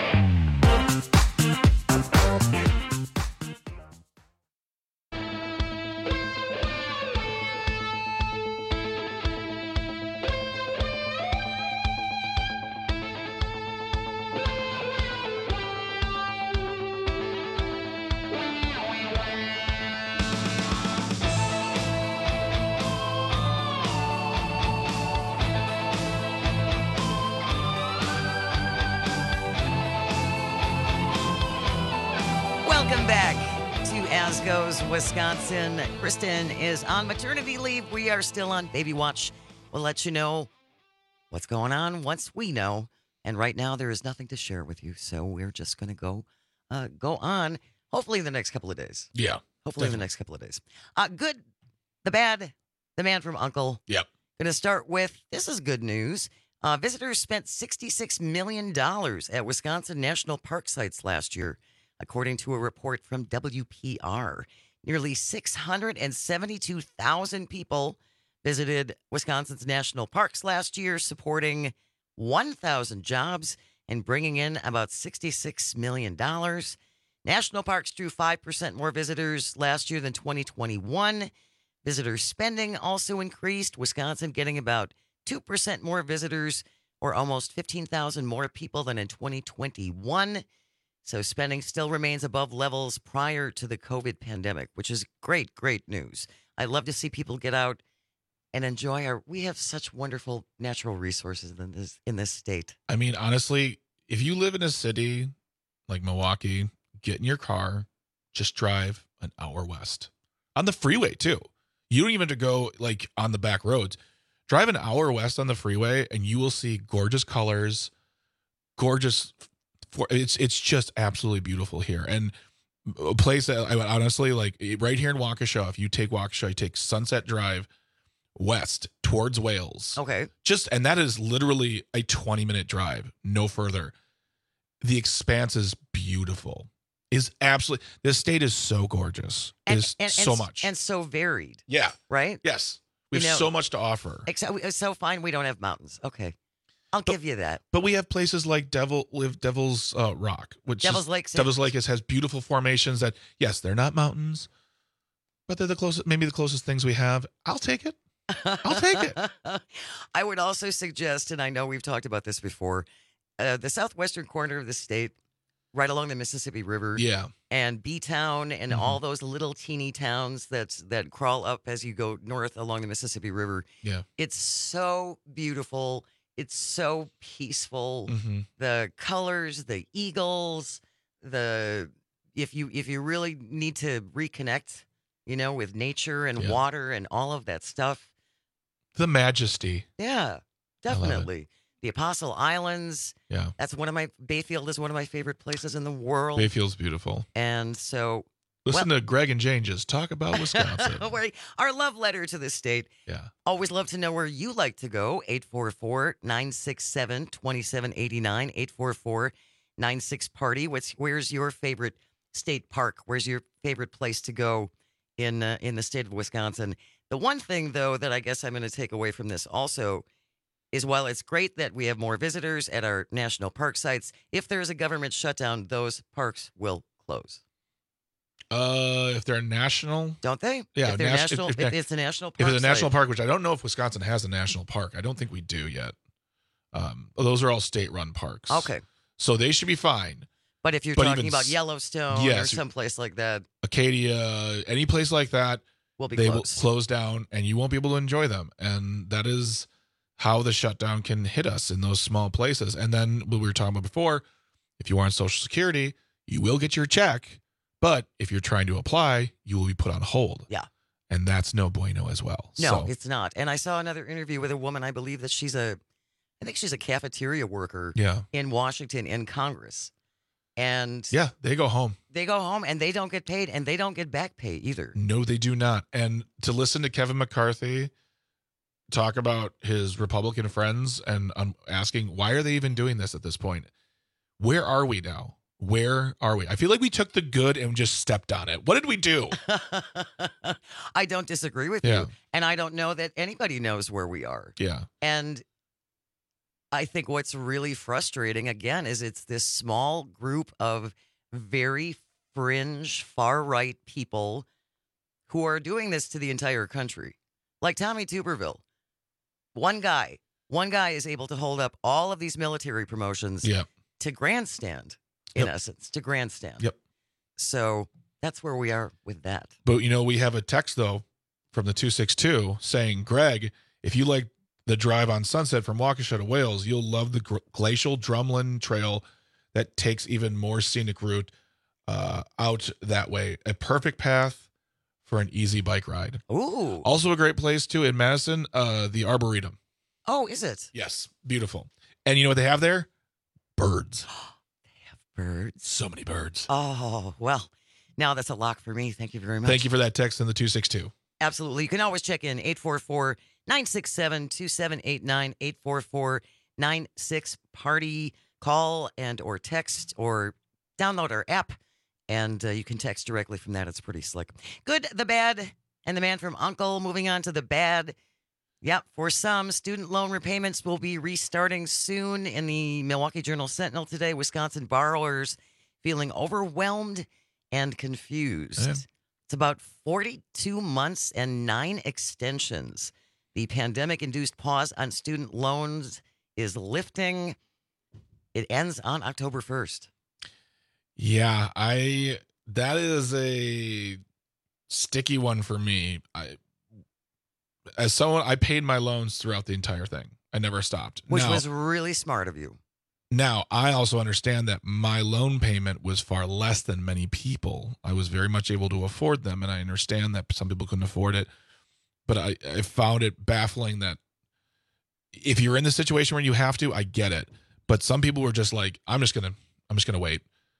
Welcome back to As Goes Wisconsin. Kristen is on maternity leave. We are still on Baby Watch. We'll let you know what's going on once we know. And right now, there is nothing to share with you. So we're just going to go uh, go on, hopefully in the next couple of days. Yeah. Hopefully in the next couple of days. Uh, good, the bad, the man from Uncle. Yep. Going to start with, this is good news. Uh, visitors spent sixty-six million dollars at Wisconsin National Park sites last year, according to a report from W P R. Nearly six hundred seventy-two thousand people visited Wisconsin's national parks last year, supporting one thousand jobs and bringing in about sixty-six million dollars. National parks drew five percent more visitors last year than twenty twenty-one. Visitor spending also increased, Wisconsin getting about two percent more visitors, or almost fifteen thousand more people than in twenty twenty-one. So spending still remains above levels prior to the COVID pandemic, which is great, great news. I love to see people get out and enjoy our, we have such wonderful natural resources in this, in this state. I mean, honestly, if you live in a city like Milwaukee, get in your car, just drive an hour west. On the freeway, too. You don't even have to go like on the back roads. Drive an hour west on the freeway and you will see gorgeous colors, gorgeous. For, it's it's just absolutely beautiful here. And a place that I would honestly like right here in Waukesha, if you take Waukesha, you take Sunset Drive west towards Wales. Okay. Just, and that is literally a twenty minute drive, no further. The expanse is beautiful. Is absolutely, this state is so gorgeous. And, is and, so and, much. And so varied. Yeah. Right? Yes. We have You know, so much to offer. Except it's so fine we don't have mountains. Okay. I'll But- give you that. But we have places like Devil live Devil's uh, Rock, which Devil's is, Lake. Devil's Lake is, has beautiful formations that, yes, they're not mountains, but they're the closest, maybe the closest things we have. I'll take it. I'll take it. I would also suggest, and I know we've talked about this before, uh, the southwestern corner of the state, right along the Mississippi River. Yeah. And B-Town and Mhm. all those little teeny towns that's, that crawl up as you go north along the Mississippi River. Yeah. It's so beautiful. It's so peaceful. Mm-hmm. The colors, the eagles, the if you if you really need to reconnect, you know, with nature and Yeah. water and all of that stuff. The majesty. Yeah, I love it. definitely. The Apostle Islands. Yeah. That's one of my Bayfield is one of my favorite places in the world. Bayfield's beautiful. And so Listen to Greg and Jane just talk about Wisconsin. where- our love letter to the state. Yeah. Always love to know where you like to go. eight four four, nine six seven, two seven eight nine, eight four four, nine six party. What's where's your favorite state park? Where's your favorite place to go in uh, in the state of Wisconsin? The one thing though that I guess I'm going to take away from this also is while it's great that we have more visitors at our national park sites, if there's a government shutdown, those parks will close. Uh, if they're national, Don't they? Yeah, If they're nas- national, if- if, if- it's a national if park. it's a national site. park, which I don't know if Wisconsin has a national park. I don't think we do yet. Um, those are all state-run parks. Okay. So they should be fine. But if you're But talking even about s- Yellowstone yes, or someplace like that, Acadia, any place like that, will be they closed. will close down and you won't be able to enjoy them. And that is how the shutdown can hit us in those small places. And then what we were talking about before, if you are on Social Security, you will get your check. But if you're trying to apply, you will be put on hold. Yeah. And that's no bueno as well. No, So, it's not. And I saw another interview with a woman. I believe that she's a, I think she's a cafeteria worker yeah. in Washington in Congress. And Yeah, they go home. they go home and they don't get paid and they don't get back pay either. No, they do not. And to listen to Kevin McCarthy talk about his Republican friends and um, asking, why are they even doing this at this point? Where are we now? Where are we? I feel like we took the good and just stepped on it. What did we do? I don't disagree with Yeah. you. And I don't know that anybody knows where we are. Yeah. And I think what's really frustrating, again, is it's this small group of very fringe, far right people who are doing this to the entire country. Like Tommy Tuberville. One guy, one guy is able to hold up all of these military promotions Yep. to grandstand, in Yep. essence, to grandstand. Yep. So that's where we are with that. But, you know, we have a text, though, from the two six two saying, Greg, if you like the drive on Sunset from Waukesha to Wales, you'll love the gr- Glacial Drumlin Trail that takes even more scenic route uh, out that way. A perfect path for an easy bike ride. Ooh. Also a great place, too, in Madison, uh, the Arboretum. Oh, is it? Yes. Beautiful. And you know what they have there? Birds. Birds. So many birds. Oh, well, now that's a lock for me. Thank you very much. Thank you for that text in the two six two. Absolutely. You can always check in eight four four, nine six seven, two seven eight nine, eight four four, nine six party. Call and or text or download our app And uh, you can text directly from that. It's pretty slick. Good, the bad, and the man from Uncle. Moving on to the bad. Yep, for some, student loan repayments will be restarting soon. In the Milwaukee Journal-Sentinel today, Wisconsin borrowers feeling overwhelmed and confused. Yeah. It's about forty-two months and nine extensions. The pandemic-induced pause on student loans is lifting. It ends on October first. Yeah, I that is a sticky one for me. I as someone I paid my loans throughout the entire thing. I never stopped. Which now, was really smart of you. Now, I also understand that my loan payment was far less than many people. I was very much able to afford them, and I understand that some people couldn't afford it. But I, I found it baffling that if you're in the situation where you have to, I get it. But some people were just like, I'm just gonna, I'm just gonna wait.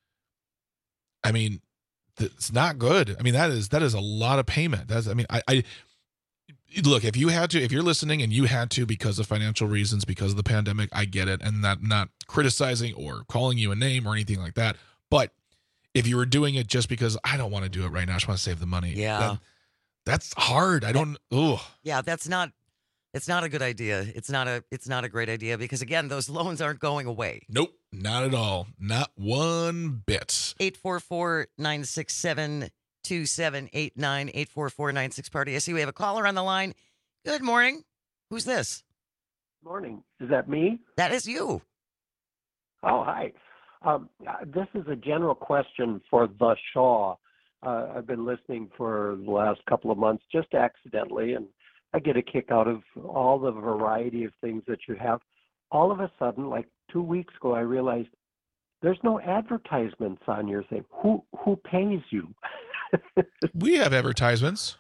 I mean, it's not good. I mean, that is that is a lot of payment. That's, I mean, I, I look, if you had to, if you're listening and you had to because of financial reasons, because of the pandemic, I get it, and not not criticizing or calling you a name or anything like that. But if you were doing it just because I don't want to do it right now, I just want to save the money. Yeah, that, that's hard. I don't. Oh, yeah, that's not. It's not a good idea. It's not a. It's not a great idea because again, those loans aren't going away. Nope, not at all. Not one bit. eight four four, nine six seven, two seven eight nine, eight four four nine six party. I see we have a caller on the line. Good morning. Who's this? Morning. Is that me? That is you. Oh, hi. Um, this is a general question for the Shaw. Uh, I've been listening for the last couple of months just accidentally, and I get a kick out of all the variety of things that you have. All of a sudden, like two weeks ago, I realized there's no advertisements on your thing. Who who pays you? We have advertisements.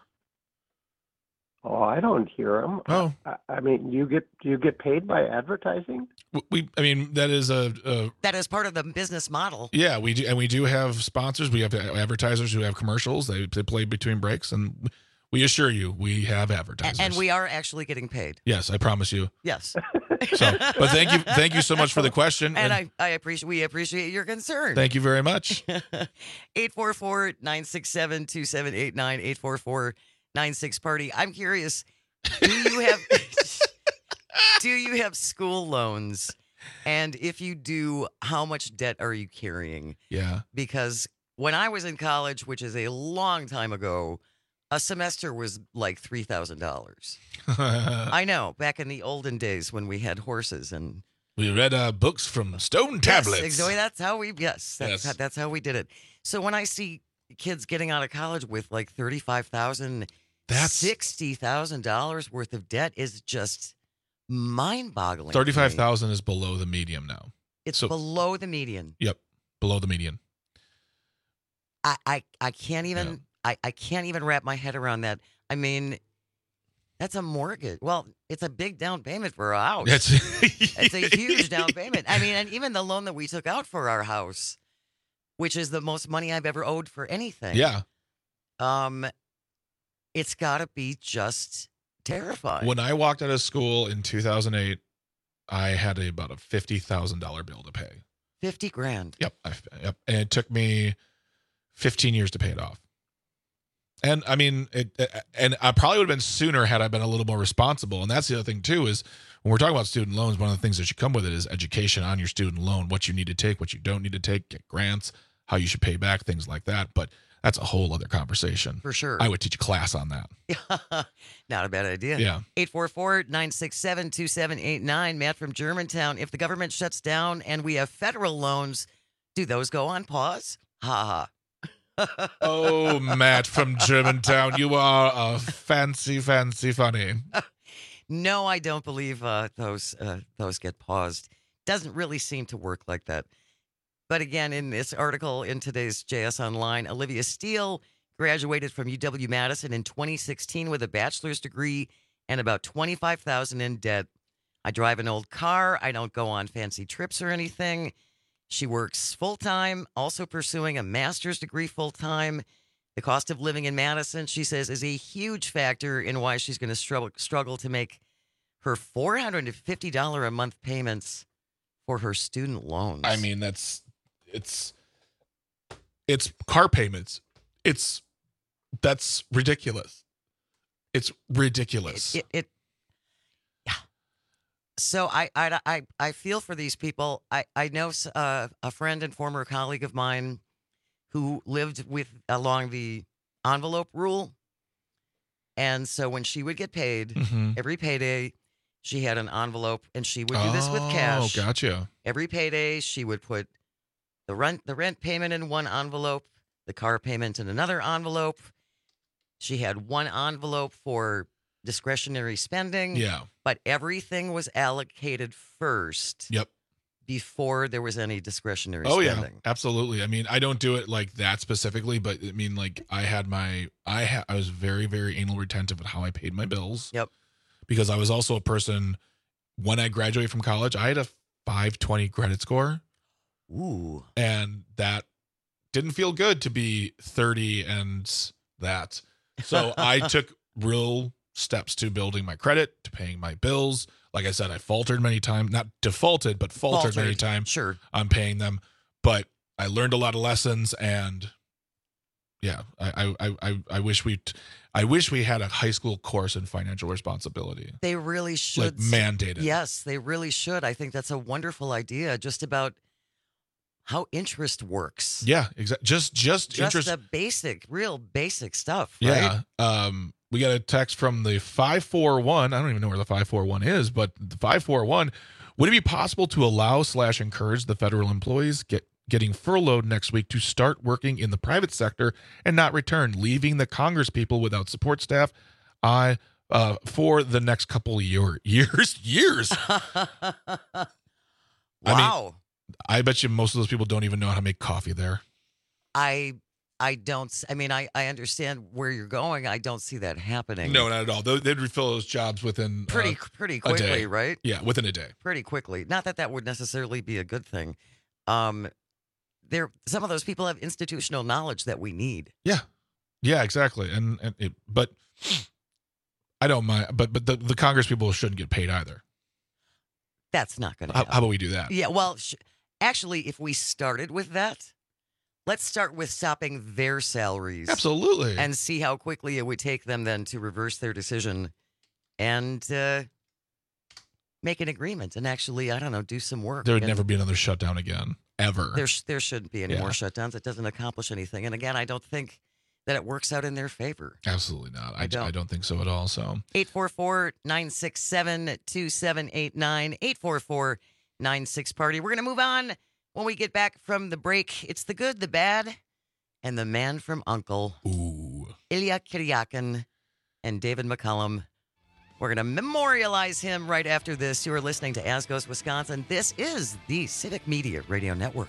Oh, I don't hear them. Oh, I, I mean, you get you get paid by advertising? We, I mean, that is a, a that is part of the business model. Yeah, we do, and we do have sponsors. We have advertisers who have commercials. They they play between breaks, and we assure you, we have advertisers, and we are actually getting paid. Yes, I promise you. Yes. So, but thank you, thank you so much for the question, and, and I, I appreciate we appreciate your concern. Thank you very much. eight four four, nine six seven, two seven eight nine, eight four four nine six party. I'm curious, do you have do you have school loans? And if you do, how much debt are you carrying? Yeah. Because when I was in college, which is a long time ago, a semester was like three thousand dollars. I know, back in the olden days when we had horses and we read uh, books from stone tablets. Yes, exactly. That's how we. Yes, that's Yes. How, that's how we did it. So when I see kids getting out of college with like thirty-five thousand, that's sixty thousand dollars worth of debt is just mind-boggling. Thirty-five thousand is below the median now. It's So- below the median. Yep, below the median. I I, I can't even I, I can't even wrap my head around that. I mean, that's a mortgage. Well, it's a big down payment for a house. That's It's a huge down payment. I mean, and even the loan that we took out for our house, which is the most money I've ever owed for anything. Yeah. Um, it's got to be just terrifying. When I walked out of school in two thousand eight, I had a, about a fifty thousand dollar bill to pay. Fifty grand. Yep, I, yep, and it took me fifteen years to pay it off. And I mean, it, and I probably would have been sooner had I been a little more responsible. And that's the other thing too is when we're talking about student loans, one of the things that should come with it is education on your student loan, what you need to take, what you don't need to take, get grants, how you should pay back, things like that. But that's a whole other conversation. For sure. I would teach a class on that. Not a bad idea. Yeah. eight four four, nine six seven, two seven eight nine. Matt from Germantown. If the government shuts down and we have federal loans, do those go on pause? Ha ha. Oh, Matt from Germantown, you are a fancy, fancy funny. No, I don't believe uh, those uh, those get paused. Doesn't really seem to work like that. But again, in this article in today's J S Online, Olivia Steele graduated from U W Madison in twenty sixteen with a bachelor's degree and about twenty-five thousand dollars in debt. I drive an old car. I don't go on fancy trips or anything. She works full-time, also pursuing a master's degree full-time. The cost of living in Madison, she says, is a huge factor in why she's going to struggle, struggle to make her four hundred fifty dollars a month payments for her student loans. I mean, that's, it's, it's car payments. It's that's ridiculous. It's ridiculous. It, it, it yeah. So I, I, I, I feel for these people. I, I know uh, a friend and former colleague of mine who lived with along the envelope rule. And so when she would get paid, Mhm. every payday, she had an envelope, and she would do this with Oh, cash. gotcha. Every payday, she would put the rent the rent payment in one envelope, the car payment in another envelope. She had one envelope for discretionary spending. Yeah. But everything was allocated first. Yep. Before there was any discretionary Oh spending. yeah, absolutely. I mean, I don't do it like that specifically, but I mean, like I had my, I ha- I was very, very anal retentive at how I paid my bills. Yep. Because I was also a person when I graduated from college, I had a five twenty credit score. Ooh. And that didn't feel good to be thirty and that. So I took real steps to building my credit, to paying my bills. Like I said, I faltered many times, not defaulted, but faltered, many Faltered, times sure. on paying them. But I learned a lot of lessons, and yeah, I I I, I wish we I wish we had a high school course in financial responsibility. They really should. Like mandated. Yes, they really should. I think that's a wonderful idea, just about how interest works. Yeah, exactly. Just just, Just interest. the basic, real basic stuff, Yeah. right? Um, we got a text from the five four one. I don't even know where the five four one is, but the five four one. Would it be possible to allow slash encourage the federal employees get getting furloughed next week to start working in the private sector and not return, leaving the Congress people without support staff? I uh, for the next couple of year, years, years. Wow. I mean, I bet you most of those people don't even know how to make coffee there. I I don't s- I mean I I understand where you're going. I don't see that happening. No, not at all. They- They'd refill those jobs within Pretty uh, pretty a quickly, day. right? Yeah, within a day. Pretty quickly. Not that that would necessarily be a good thing. Um there some of those people have institutional knowledge that we need. Yeah, yeah, exactly. And, and it, but I don't mind. But but the, the Congress people shouldn't get paid either. That's not going to How, happen. how about we do that? Yeah, well, sh- actually, if we started with that, let's start with stopping their salaries. Absolutely. And see how quickly it would take them then to reverse their decision and uh, make an agreement and actually, I don't know, do some work. There would And never be another shutdown again, ever. There, sh- there shouldn't be any Yeah. more shutdowns. It doesn't accomplish anything. And again, I don't think that it works out in their favor. Absolutely not. I, I don't. I don't think so at all. So eight four four, nine six seven, two seven eight nine, eight four four, nine six party. We're going to move on when we get back from the break. It's the good, the bad, and the man from U N C L E. Ooh. Ilya Kuryakin and David McCullum. We're going to memorialize him right after this. You are listening to As Goes Wisconsin. This is the Civic Media Radio Network.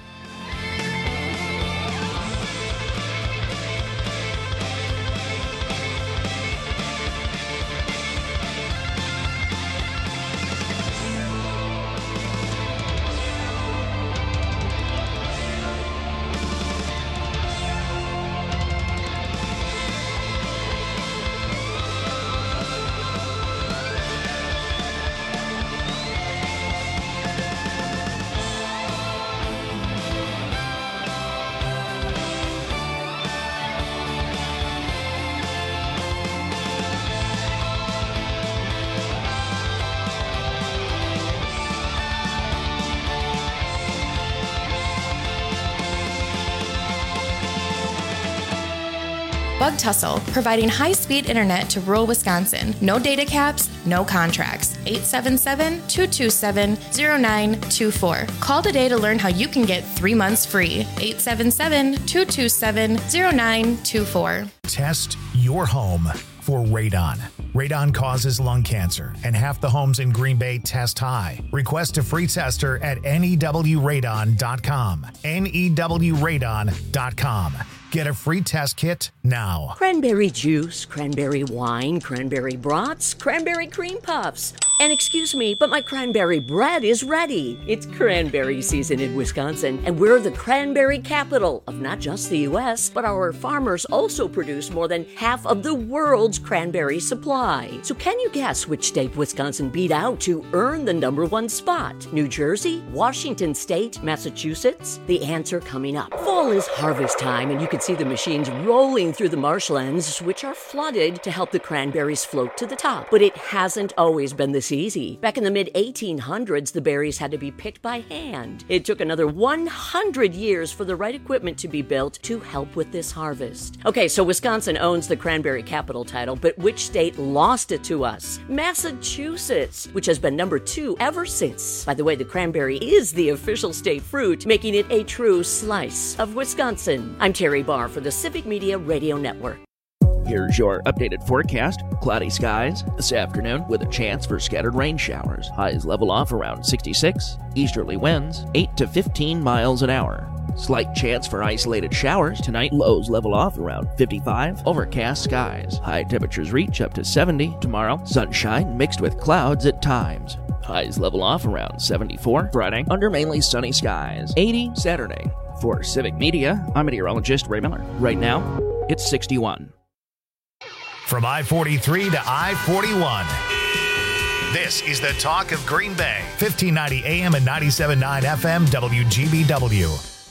Bug Tussle, providing high-speed internet to rural Wisconsin. No data caps, no contracts. eight seven seven, two two seven, zero nine two four. Call today to learn how you can get three months free. eight seven seven, two two seven, zero nine two four. Test your home for radon. Radon causes lung cancer, and half the homes in Green Bay test high. Request a free tester at N E W radon dot com. N E W radon dot com. Get a free test kit now. Cranberry juice, cranberry wine, cranberry brats, cranberry cream puffs. And excuse me, but my cranberry bread is ready. It's cranberry season in Wisconsin, and we're the cranberry capital of not just the U S, but our farmers also produce more than half of the world's cranberry supply. So can you guess which state Wisconsin beat out to earn the number one spot? New Jersey, Washington State, Massachusetts? The answer coming up. Fall is harvest time, and you can see the machines rolling through the marshlands, which are flooded to help the cranberries float to the top. But it hasn't always been this easy. Back in the mid eighteen hundreds, the berries had to be picked by hand. It took another one hundred years for the right equipment to be built to help with this harvest. Okay, so Wisconsin owns the cranberry capital title, but which state lost it to us? Massachusetts, which has been number two ever since. By the way, the cranberry is the official state fruit, making it a true slice of Wisconsin. I'm Terry Barr for the Civic Media Radio Network. Here's your updated forecast. Cloudy skies this afternoon with a chance for scattered rain showers. Highs level off around sixty-six. Easterly winds eight to fifteen miles an hour. Slight chance for isolated showers tonight. Lows level off around fifty-five. Overcast skies. High temperatures reach up to seventy. Tomorrow, sunshine mixed with clouds at times. Highs level off around seventy-four. Friday, under mainly sunny skies. eighty Saturday. For Civic Media, I'm meteorologist Ray Miller. Right now, it's sixty-one. From I forty-three to I forty-one, this is the talk of Green Bay. fifteen ninety A M and ninety-seven point nine F M W G B W.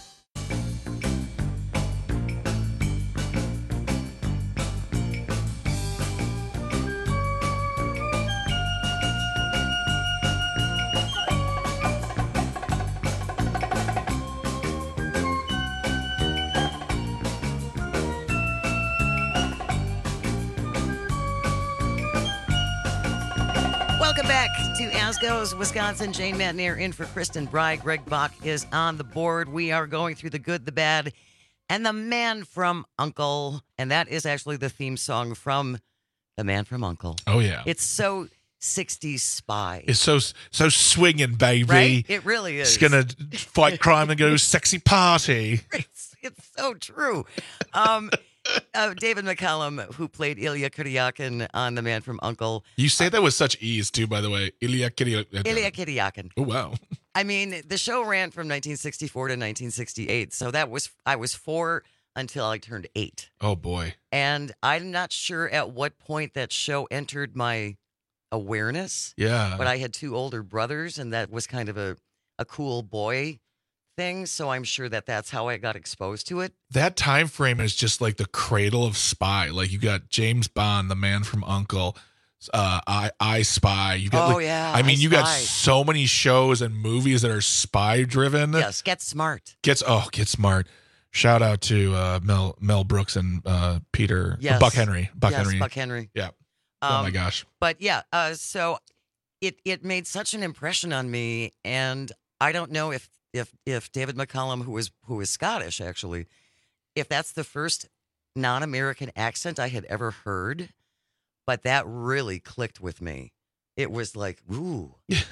Welcome back to As Goes Wisconsin. Jane Matnier in for Kristen Bry. Greg Bach is on the board. We are going through the good, the bad, and the Man from U N C L E. And that is actually the theme song from The Man from U N C L E. Oh, yeah. It's so sixties spy. It's so so swinging, baby. Right? It really is. It's going to fight crime and go to a sexy party. It's, it's so true. Um, uh, David McCallum, who played Ilya Kuryakin on The Man from U N C L E. You say that with such ease, too, by the way. Ilya Kuryakin. Ilya Kuryakin. Oh, wow. I mean, the show ran from nineteen sixty-four to nineteen sixty-eight. So that was, I was four until I turned eight. Oh, boy. And I'm not sure at what point that show entered my awareness. Yeah. But I had two older brothers, and that was kind of a, a cool boy thing. So I'm sure that that's how I got exposed to it. That time frame is just like the cradle of spy. Like you got James Bond, The Man from U N C L E, uh, I, I Spy. You got, oh, like, yeah. I mean, I you got Spy. so many shows and movies that are spy driven. Yes, Get Smart. Gets oh, Get Smart. Shout out to uh, Mel Mel Brooks and uh, Peter Yes. Buck Henry. Buck yes, Henry. Buck Henry. Yeah. Oh my Um, gosh. But yeah, uh, so it it made such an impression on me, and I don't know if if if David McCallum, who is who is Scottish actually, if that's the first non-American accent I had ever heard, but that really clicked with me. It was like, ooh,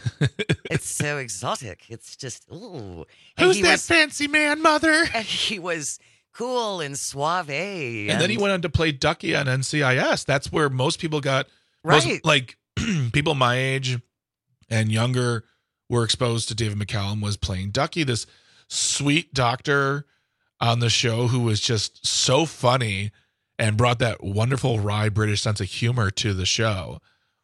it's so exotic. It's just, ooh. And Who's he that was- fancy man, mother? And he was cool and suave. And, And then he went on to play Ducky on N C I S. That's where most people got, most- Right. like people my age and younger were exposed to David McCallum was playing Ducky, this sweet doctor on the show who was just so funny and brought that wonderful wry British sense of humor to the show.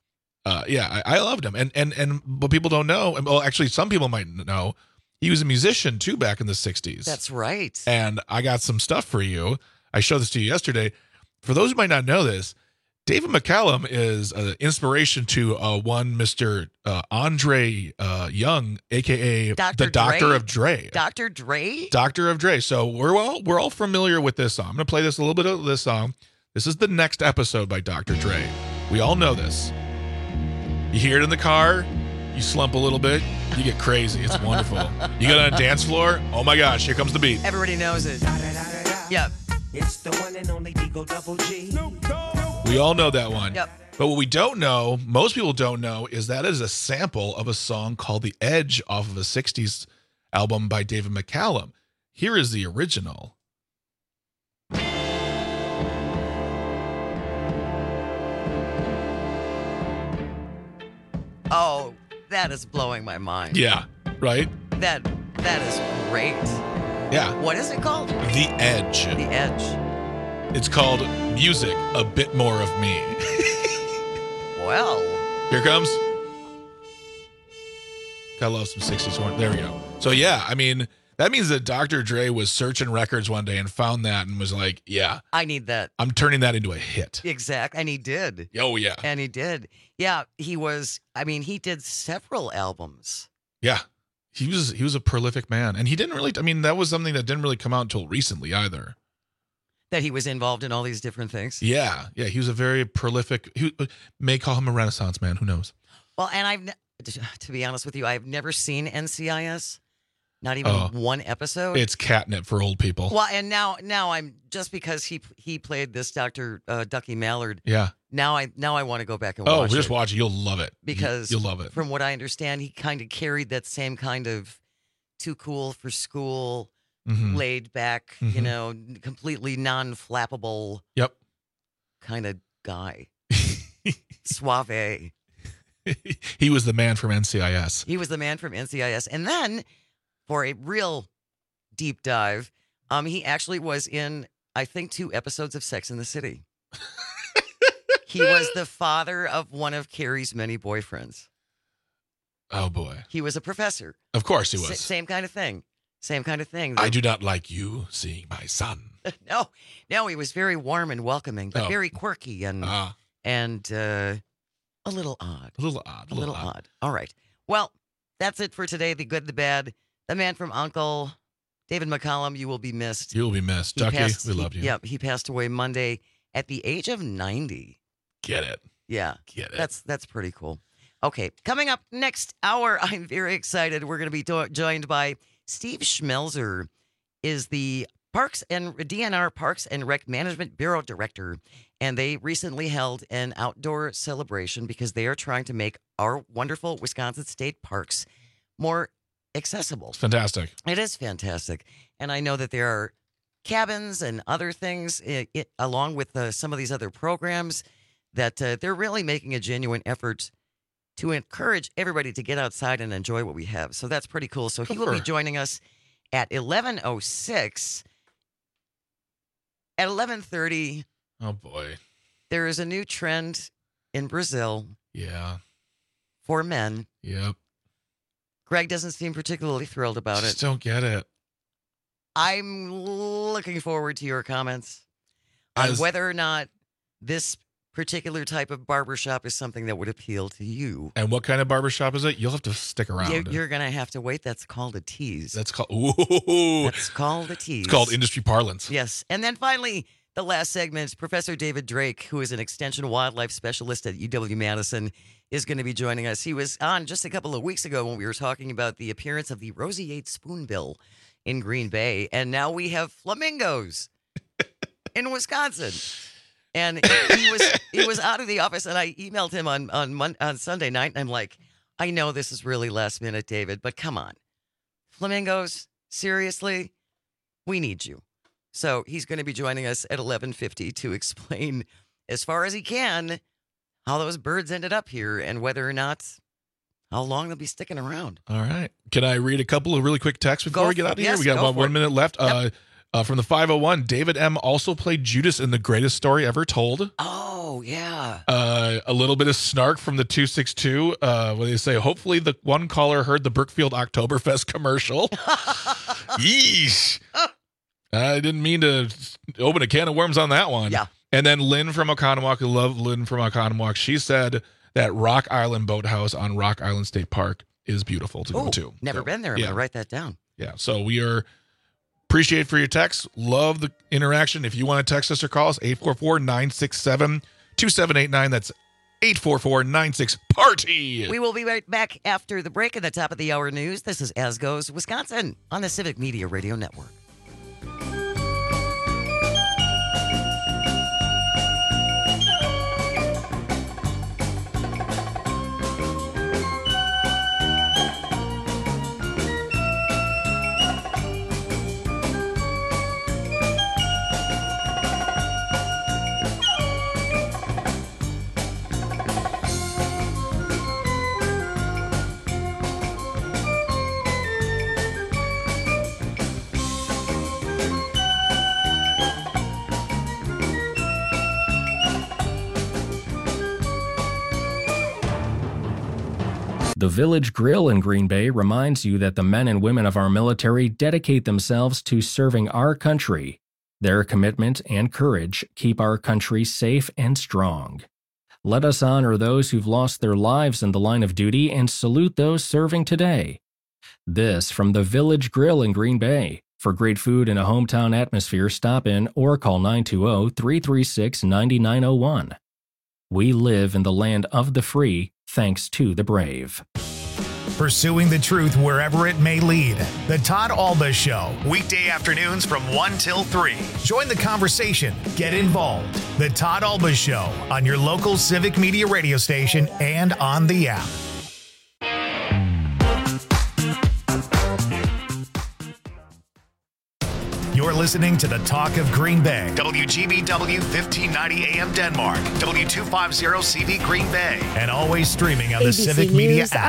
Uh, yeah, I, I loved him. And and and what people don't know, and well, actually, some people might know, he was a musician too back in the sixties. That's right. And I got some stuff for you. I showed this to you yesterday. For those who might not know this, David McCallum is an inspiration to uh, one Mister Uh, Andre uh, Young, a k a Doctor the Doctor Dre? of Dre. Doctor Dre? Doctor of Dre. So we're all we're all familiar with this song. I'm gonna play this a little bit of this song. This is the next episode by Doctor Dre. We all know this. You hear it in the car, you slump a little bit, you get crazy. It's wonderful. You get on a dance floor. Oh my gosh, here comes the beat. Everybody knows it. Yep. It's the one and only Eagle Double G. We all know that one. Yep. But what we don't know, most people don't know, is that is a sample of a song called The Edge off of a sixties album by David McCallum. Here is the original. Oh, that is blowing my mind. Yeah, right? That that is great. Yeah. What is it called? The Edge. The Edge. It's called Music, A Bit More of Me. Well. Here comes. Gotta love some sixties horn. There we go. So, yeah, I mean, that means that Doctor Dre was searching records one day and found that and was like, yeah. I need that. I'm turning that into a hit. Exact. And he did. Oh, yeah. And he did. Yeah, he was, I mean, he did several albums. Yeah. He was he was a prolific man. And he didn't really, I mean, that was something that didn't really come out until recently either. That he was involved in all these different things? Yeah. Yeah, he was a very prolific, he may call him a Renaissance man. Who knows? Well, and I've, to be honest with you, I've never seen N C I S. Not even Oh. one episode. It's catnip for old people. Well, and now, now I'm just because he he played this Doctor Uh, Ducky Mallard. Yeah. Now I now I want to go back and Oh, watch just it watch it. You'll love it. because You- you'll love it. From what I understand, he kind of carried that same kind of too cool for school, Mhm. laid back, you Mhm. know, completely non-flappable. Yep. Kind of guy. Suave. He was the man from N C I S. He was the man from N C I S. And then, for a real deep dive, um, he actually was in, I think, two episodes of Sex in the City. He was the father of one of Carrie's many boyfriends. Oh, boy. He was a professor. Of course he Sa- was. same kind of thing. Same kind of thing. I do not like you seeing my son. no, no, he was very warm and welcoming, but Oh. very quirky and Ah. and uh, a little odd. A little odd. A little odd. All right. Well, that's it for today. The good, the bad, the man from Uncle, David McCollum. You will be missed. You will be missed. He Ducky, passed- we he- love you. Yep, he passed away Monday at the age of ninety. Get it. Yeah, Get it. That's that's pretty cool. Okay, coming up next hour, I'm very excited. We're going to be do- joined by Steve Schmelzer, is the Parks and D N R Parks and Rec Management Bureau Director, and they recently held an outdoor celebration because they are trying to make our wonderful Wisconsin state parks more accessible. It's fantastic. It is fantastic. And I know that there are cabins and other things i it, along with uh, some of these other programs that uh, they're really making a genuine effort to encourage everybody to get outside and enjoy what we have. So that's pretty cool. So he will be Sure. joining us at eleven oh six. At eleven thirty, Oh, boy. there is a new trend in Brazil Yeah. for men. Yep. Greg doesn't seem particularly thrilled about Just it. don't get it. I'm looking forward to your comments on As- whether or not this particular type of barbershop is something that would appeal to you. And what kind of barbershop is it? You'll have to stick around. You- You're going to have to wait. That's called a tease. That's called. Ooh. That's called a tease. It's called industry parlance. Yes. And then finally, the last segment, Professor David Drake, who is an extension wildlife specialist at U W-Madison, is going to be joining us. He was on just a couple of weeks ago when we were talking about the appearance of the roseate spoonbill in Green Bay. And now we have flamingos in Wisconsin. And he was he was out of the office, and I emailed him on on Mon- on Sunday night, and I'm like, I know this is really last minute, David, but come on, flamingos, seriously, we need you. So he's going to be joining us at eleven fifty to explain, as far as he can, how those birds ended up here and whether or not how long they'll be sticking around. All right. Can I read a couple of really quick texts before Go we get for- out of here? yes, We got go about for one it. minute left. Uh, uh, from the five oh one, David M. also played Judas in The Greatest Story Ever Told. Oh, yeah. Uh, a little bit of snark from the two six two, uh, where they say, hopefully the one caller heard the Brookfield Oktoberfest commercial. Yeesh. I didn't mean to open a can of worms on that one. Yeah. And then Lynn from Oconomowoc, I love Lynn from Oconomowoc. She said that Rock Island Boathouse on Rock Island State Park is beautiful to go Oh, to. never So, been there. I'm yeah. going to write that down. Yeah. So we are appreciate for your text. Love the interaction. If you want to text us or call us, eight four four, nine six seven, two seven eight nine. That's eight four four, nine six party. We will be right back after the break at the top of the hour news. This is As Goes Wisconsin on the Civic Media Radio Network. The Village Grill in Green Bay reminds you that the men and women of our military dedicate themselves to serving our country. Their commitment and courage keep our country safe and strong. Let us honor those who've lost their lives in the line of duty and salute those serving today. This from the Village Grill in Green Bay. For great food and a hometown atmosphere, stop in or call nine two zero, three three six, nine nine zero one. We live in the land of the free, thanks to the brave. Pursuing the truth wherever it may lead. The Todd Alba Show, weekday afternoons from one till three. Join the conversation. Get involved. The Todd Alba Show on your local Civic Media radio station and on the app. You're listening to the Talk of Green Bay. W G B W fifteen ninety A M Denmark. W two fifty C V Green Bay. And always streaming on the A B C Civic Media News, app.